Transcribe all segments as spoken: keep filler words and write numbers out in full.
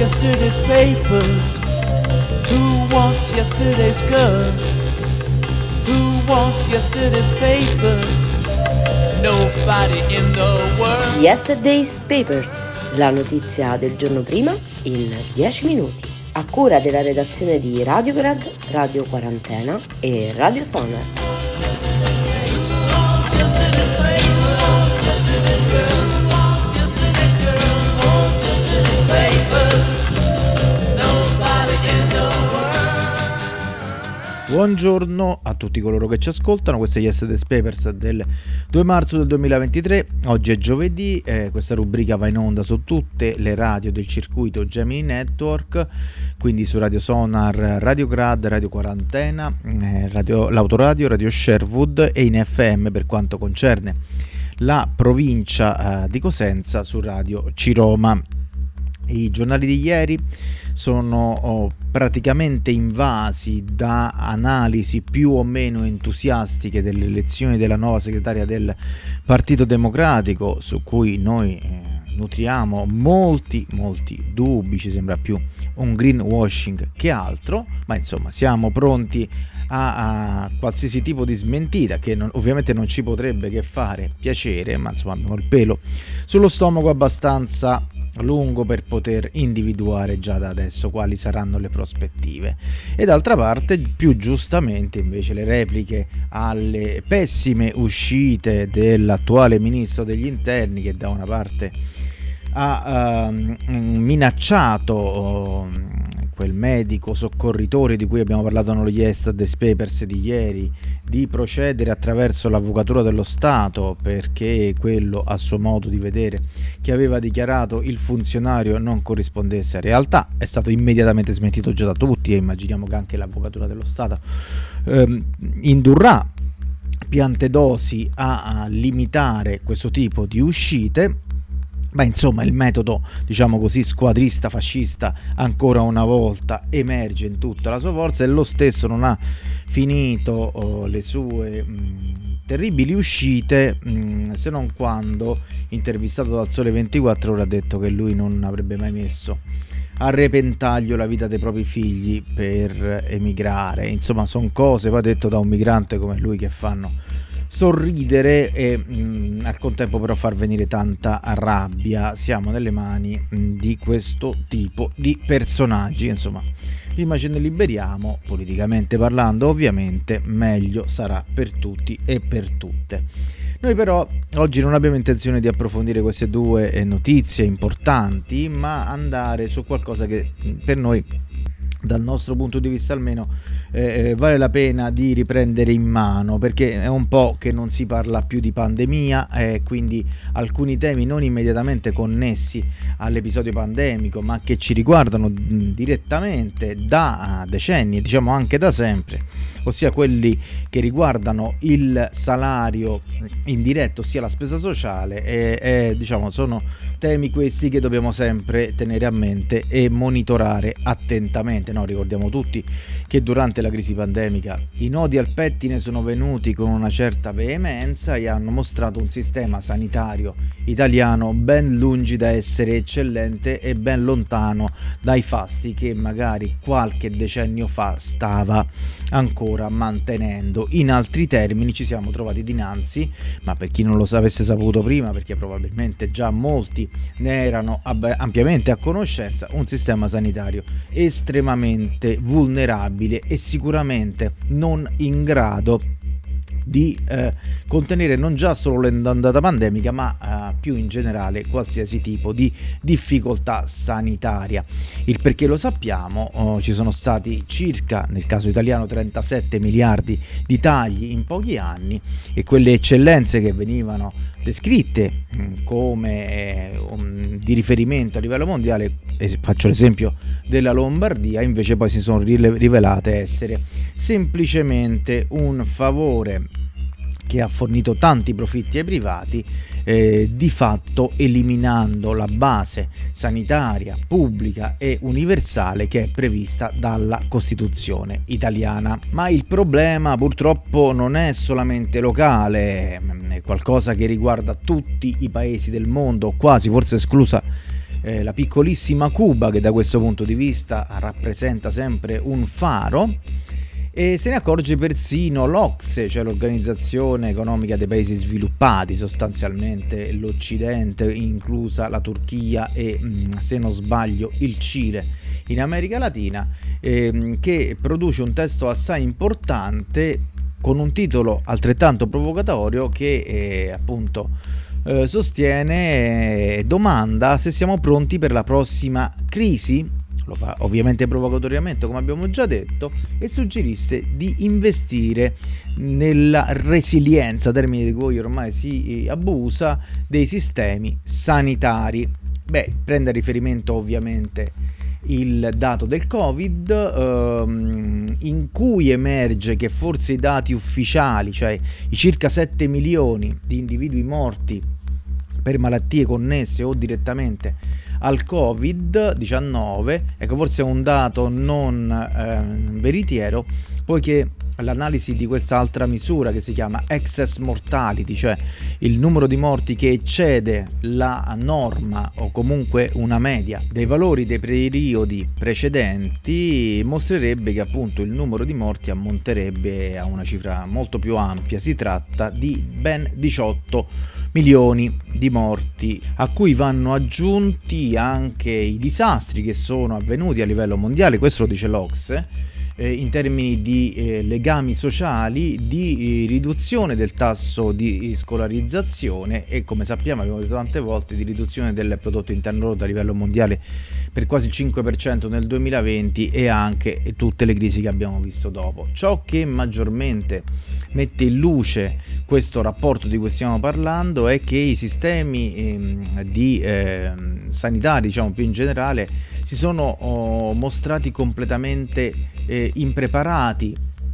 yesterday's papers? Who wants yesterday's girl? Who wants yesterday's papers? Nobody in the world. Yesterday's Papers, la notizia del giorno prima in dieci minuti. A cura della redazione di Radiograd, Radio Quarantena e Radio Sonar. Buongiorno a tutti coloro che ci ascoltano, questo è Yesterday's Papers del due marzo del duemilaventitré, oggi è giovedì, eh, questa rubrica va in onda su tutte le radio del circuito Gemini Network, quindi su Radio Sonar, Radio Grad, Radio Quarantena, eh, radio, l'Autoradio, Radio Sherwood e in F M per quanto concerne la provincia eh, di Cosenza su Radio Ciroma. I giornali di ieri sono oh, praticamente invasi da analisi più o meno entusiastiche delle elezioni della nuova segretaria del Partito Democratico, su cui noi eh, nutriamo molti molti dubbi, ci sembra più un greenwashing che altro, ma insomma siamo pronti a, a qualsiasi tipo di smentita che non, ovviamente non ci potrebbe che fare piacere, ma insomma abbiamo il pelo sullo stomaco abbastanza lungo per poter individuare già da adesso quali saranno le prospettive. E d'altra parte, più giustamente invece, le repliche alle pessime uscite dell'attuale ministro degli interni, che da una parte ha uh, minacciato uh, quel medico soccorritore di cui abbiamo parlato nello Yesterday's Papers di ieri di procedere attraverso l'avvocatura dello Stato, perché quello, a suo modo di vedere, che aveva dichiarato il funzionario non corrispondesse a realtà. È stato immediatamente smentito già da tutti e immaginiamo che anche l'avvocatura dello Stato ehm, indurrà Piantedosi a, a limitare questo tipo di uscite. Ma insomma il metodo, diciamo così, squadrista fascista ancora una volta emerge in tutta la sua forza, e lo stesso non ha finito oh, le sue mh, terribili uscite mh, se non quando, intervistato dal Sole ventiquattro Ore, ha detto che lui non avrebbe mai messo a repentaglio la vita dei propri figli per emigrare. Insomma, sono cose, va detto da un migrante come lui, che fanno sorridere e mh, al contempo però far venire tanta rabbia. Siamo nelle mani mh, di questo tipo di personaggi. Insomma, prima ce ne liberiamo, politicamente parlando ovviamente, meglio sarà per tutti e per tutte. Noi però oggi non abbiamo intenzione di approfondire queste due eh, notizie importanti, ma andare su qualcosa che per noi, dal nostro punto di vista almeno, eh, vale la pena di riprendere in mano, perché è un po' che non si parla più di pandemia, eh, quindi alcuni temi non immediatamente connessi all'episodio pandemico, ma che ci riguardano mh, direttamente da decenni, diciamo anche da sempre, ossia quelli che riguardano il salario indiretto, ossia la spesa sociale, e, e diciamo sono temi questi che dobbiamo sempre tenere a mente e monitorare attentamente. No, ricordiamo tutti che durante la crisi pandemica i nodi al pettine sono venuti con una certa veemenza e hanno mostrato un sistema sanitario italiano ben lungi da essere eccellente e ben lontano dai fasti che magari qualche decennio fa stava ancora mantenendo. In altri termini, ci siamo trovati dinanzi, ma per chi non lo avesse saputo prima, perché probabilmente già molti ne erano ampiamente a conoscenza, un sistema sanitario estremamente vulnerabile e sicuramente non in grado di eh, contenere non già solo l'ondata pandemica, ma eh, più in generale qualsiasi tipo di difficoltà sanitaria. Il perché lo sappiamo: oh, ci sono stati circa, nel caso italiano, trentasette miliardi di tagli in pochi anni, e quelle eccellenze che venivano descritte mh, come eh, um, di riferimento a livello mondiale, e faccio l'esempio della Lombardia, invece poi si sono rivelate essere semplicemente un favore che ha fornito tanti profitti ai privati, eh, di fatto eliminando la base sanitaria pubblica e universale che è prevista dalla Costituzione italiana. Ma il problema purtroppo non è solamente locale, è qualcosa che riguarda tutti i paesi del mondo, quasi, forse esclusa eh, la piccolissima Cuba, che da questo punto di vista rappresenta sempre un faro, e se ne accorge persino l'Ocse, cioè l'Organizzazione Economica dei Paesi Sviluppati, sostanzialmente l'Occidente, inclusa la Turchia e, se non sbaglio, il Cile in America Latina, ehm, che produce un testo assai importante con un titolo altrettanto provocatorio che eh, appunto eh, sostiene e domanda se siamo pronti per la prossima crisi. Lo fa ovviamente provocatoriamente, come abbiamo già detto, e suggerisse di investire nella resilienza, termine di cui ormai si abusa, dei sistemi sanitari. Beh, prende a riferimento ovviamente il dato del Covid, ehm, in cui emerge che forse i dati ufficiali, cioè i circa sette milioni di individui morti per malattie connesse o direttamente al covid diciannove, ecco, forse è un dato non eh, veritiero, poiché l'analisi di quest'altra misura che si chiama excess mortality, cioè il numero di morti che eccede la norma o comunque una media dei valori dei periodi precedenti, mostrerebbe che appunto il numero di morti ammonterebbe a una cifra molto più ampia. Si tratta di ben diciotto milioni di morti, a cui vanno aggiunti anche i disastri che sono avvenuti a livello mondiale, questo lo dice l'Ocse, eh, in termini di eh, legami sociali, di eh, riduzione del tasso di scolarizzazione e, come sappiamo, abbiamo detto tante volte, di riduzione del prodotto interno lordo a livello mondiale per quasi il cinque per cento nel duemilaventi, e anche tutte le crisi che abbiamo visto dopo. Ciò che maggiormente mette in luce questo rapporto di cui stiamo parlando è che i sistemi eh, di eh, sanitari, diciamo più in generale, si sono oh, mostrati completamente eh, impreparati,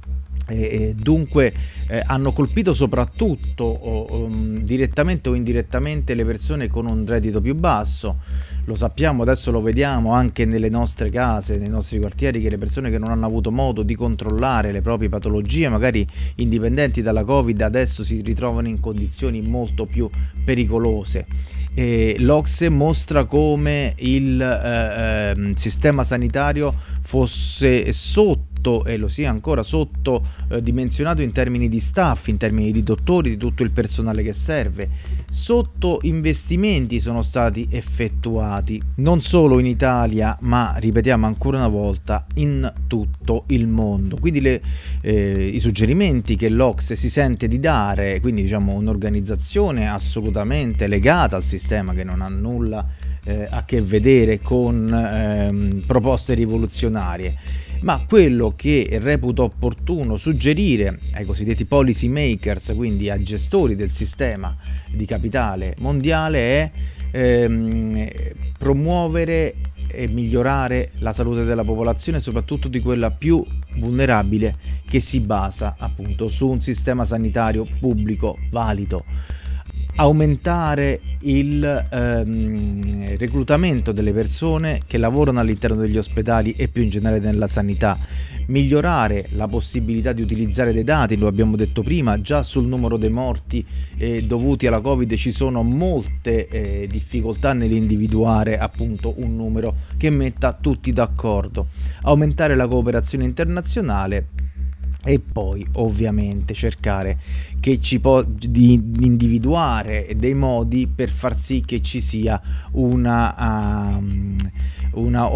e dunque eh, hanno colpito soprattutto oh, um, direttamente o indirettamente le persone con un reddito più basso. Lo sappiamo, adesso lo vediamo anche nelle nostre case, nei nostri quartieri, che le persone che non hanno avuto modo di controllare le proprie patologie, magari indipendenti dalla Covid, adesso si ritrovano in condizioni molto più pericolose. E l'Ocse mostra come il eh, eh, sistema sanitario fosse sotto, e lo sia ancora sotto eh, dimensionato in termini di staff, in termini di dottori, di tutto il personale che serve. Sotto investimenti sono stati effettuati non solo in Italia, ma ripetiamo ancora una volta in tutto il mondo. Quindi le, eh, i suggerimenti che l'Ocse si sente di dare, quindi diciamo un'organizzazione assolutamente legata al sistema, che non ha nulla eh, a che vedere con eh, proposte rivoluzionarie, ma quello che reputo opportuno suggerire ai cosiddetti policy makers, quindi a gestori del sistema di capitale mondiale, è ehm, promuovere e migliorare la salute della popolazione, soprattutto di quella più vulnerabile, che si basa appunto su un sistema sanitario pubblico valido. Aumentare il ehm, reclutamento delle persone che lavorano all'interno degli ospedali e più in generale nella sanità, migliorare la possibilità di utilizzare dei dati, lo abbiamo detto prima, già sul numero dei morti eh, dovuti alla Covid ci sono molte eh, difficoltà nell'individuare appunto un numero che metta tutti d'accordo, aumentare la cooperazione internazionale e poi ovviamente cercare che ci po- di individuare dei modi per far sì che ci sia una, uh, una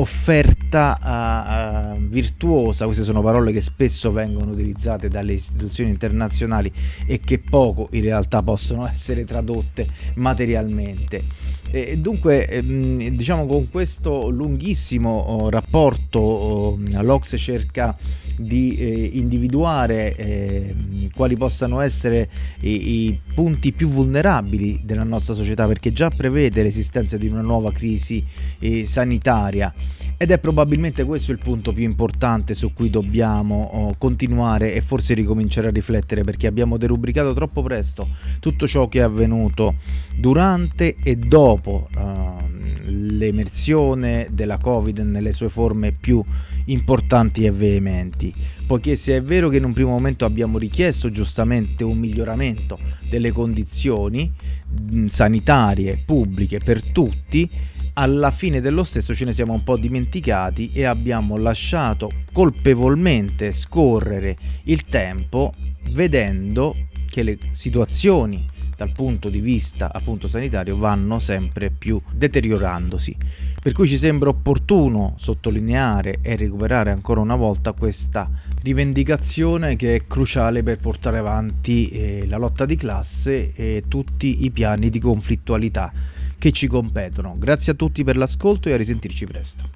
offerta uh, uh, virtuosa. Queste sono parole che spesso vengono utilizzate dalle istituzioni internazionali e che poco in realtà possono essere tradotte materialmente. E dunque ehm, diciamo con questo lunghissimo oh, rapporto oh, l'Ocse cerca di eh, individuare eh, quali possano essere i, i punti più vulnerabili della nostra società, perché già prevede l'esistenza di una nuova crisi eh, sanitaria, ed è probabilmente questo il punto più importante su cui dobbiamo oh, continuare e forse ricominciare a riflettere, perché abbiamo derubricato troppo presto tutto ciò che è avvenuto durante e dopo uh, l'emersione della Covid nelle sue forme più importanti e veementi, poiché se è vero che in un primo momento abbiamo richiesto giustamente un miglioramento delle condizioni sanitarie pubbliche per tutti, alla fine dello stesso ce ne siamo un po' dimenticati e abbiamo lasciato colpevolmente scorrere il tempo, vedendo che le situazioni dal punto di vista appunto sanitario vanno sempre più deteriorandosi, per cui ci sembra opportuno sottolineare e recuperare ancora una volta questa rivendicazione che è cruciale per portare avanti eh, la lotta di classe e tutti i piani di conflittualità che ci competono. Grazie a tutti per l'ascolto e a risentirci presto.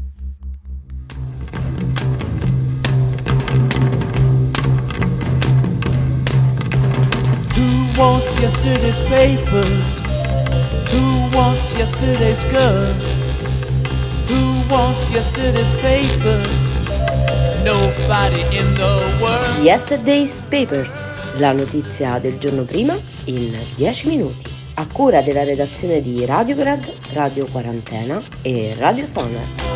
Who wants yesterday's papers? Who wants yesterday's girl? Who wants yesterday's papers? Nobody in the world. Yesterday's Papers, la notizia del giorno prima in dieci minuti. A cura della redazione di Radio Grad, Radio Quarantena e Radio Sonar.